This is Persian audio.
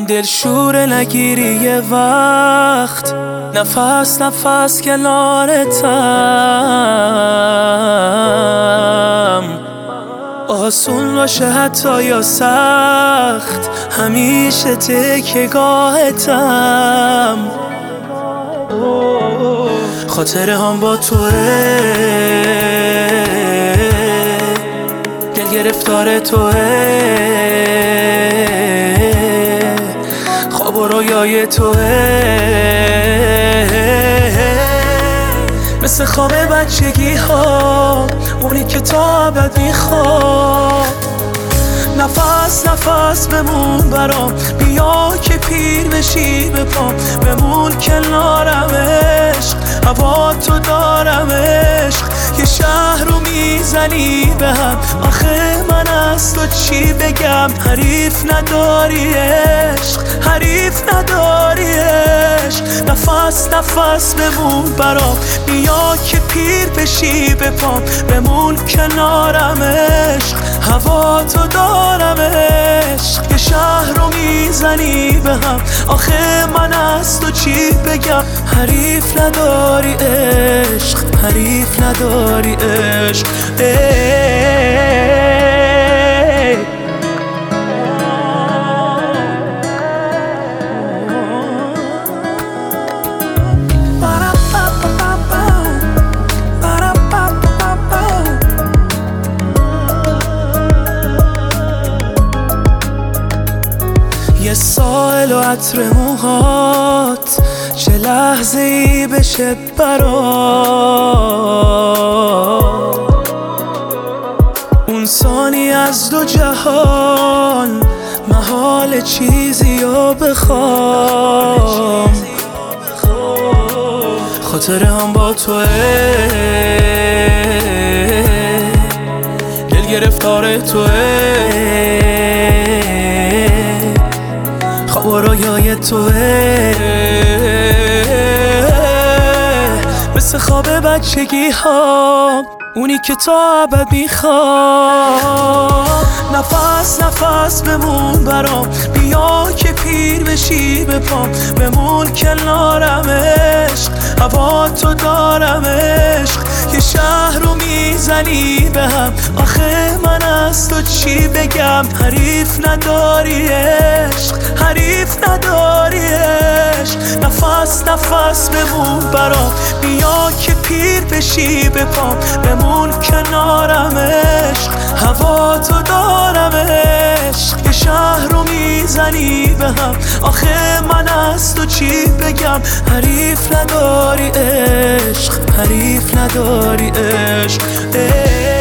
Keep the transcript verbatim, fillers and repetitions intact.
دلشور نگیری یه وقت، نفس نفس کنارتم. آسون باشه حتی یا سخت، همیشه تکیه‌گاهتم. خاطره هم با توه، دل گرفتار توه، خواب و رویای توه، مثل خواب بچگی ها، اونی که تا ابد میخواد. نفس نفس بمون برام، بیا که پیر بشی به پام، بمون کنارم عشق، هوا تو دارم عشق. یه شهر رو میزنی به هم، آخه من از تو چی بگم؟ حریف نداری عشق، حریف نداری عشق. نفس نفس بمون برام، بیا که پیر بشی به پام، بمون کنارم عشق، هوا تو دارم عشق. یه شهر رو میزنی به هم، آخه من از تو چی بگم؟ حریف نداری عشق، حریف نداری عشق. یه سایل و عطر موهات، چه لحظه ای بشه برات. اون ثانی از دو جهان، محال چیزی رو بخوام. خاطره هم با توه، دل گرفتار توه، خواب و رویای توه، مثل خواب بچگی ها، اونی که تا ابد میخواد. نفس نفس بمون برام، بیا که پیر بشی به پام، بمون کنارم عشق، هوا تو دارم عشق. یه شهر رو میزنی به هم، آخه من از تو چی بگم؟ حریف نداری عشق، حریف نداری عشق. نفس نفس بمون برام، بیا که پیر بشی به پام، بمون کنارم عشق، هوا تو دارم عشق. یه شهر رو میزنی به هم، آخه من از تو چی بگم؟ حریف نداری عشق، حریف نداری عشق.